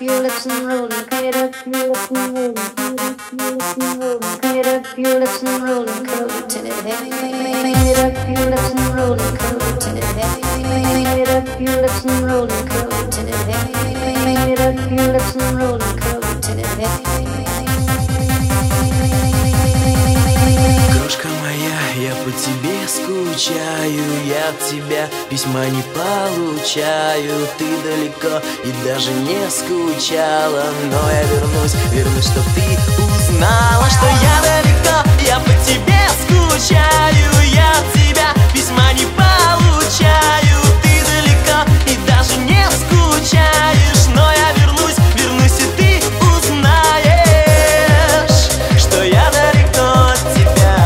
your lips and roll and get up your lips and roll and get up your lips and roll and curl it till it heavy. Get up your lips and roll and curl it till it heavy. Get up your lips and roll and curl it till it heavy. Get up your lips and roll and curl it till it heavy. Крошка моя, я по тебе скучаю, я от тебя письма не получаю. Ты далеко и даже не скучала, но я вернусь, чтоб ты узнала, что я далеко, я по тебе скучаю, я от тебя письма не получаю. Ты далеко и даже не скучаешь, но я вернусь, и ты узнаешь, что я далеко от тебя.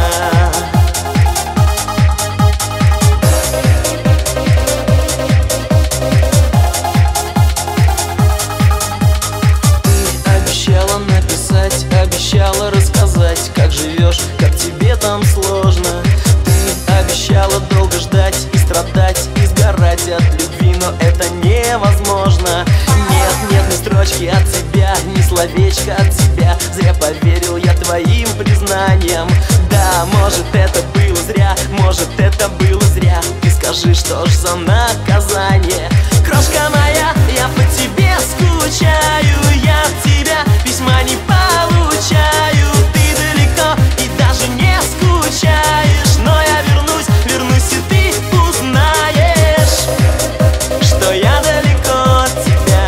Ты обещала написать, обещала рассказать, как живешь, как тебе там сложно. Ты обещала долго ждать и страдать, и сгорать от любви, но это невозможно. Нет ни строчки от тебя, ни словечка от тебя. Зря поверил я твоим признаниям. Да, может это было зря, может это было зря. Ты скажи, что ж за наказание? Крошка моя, я по тебе скучаю, я от тебя письма не получаю. Ты далеко и даже не скучаешь, но я вернусь, и ты узнаешь, что я далеко от тебя.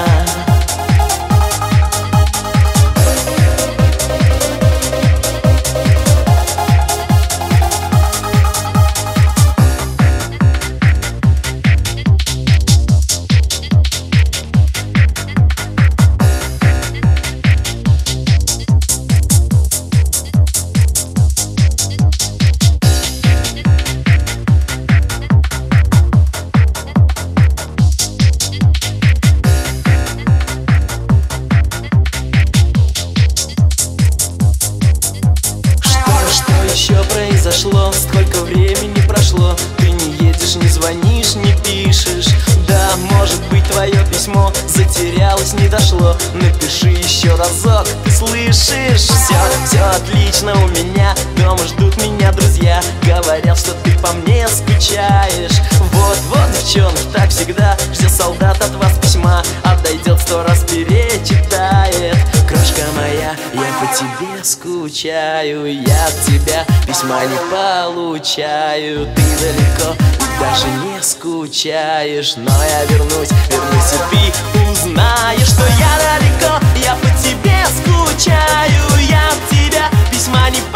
Что произошло? Сколько времени прошло? Ты не едешь, не звонишь, не пишешь. Да, может быть, твое письмо затерялось, не дошло. Напиши еще разок, ты слышишь? Все отлично у меня, дома ждут меня друзья. Говорят, что ты по мне скучаешь. Вот, девчонки, так всегда. Ждет солдат от вас письма, отойдет 100 раз перечитает. Крошка моя, я по тебе скучаю, я от тебя письма не получаю. Ты далеко и даже не скучаешь, но я вернусь, и ты узнаешь, что я далеко, я по тебе скучаю, я от тебя письма не получаю.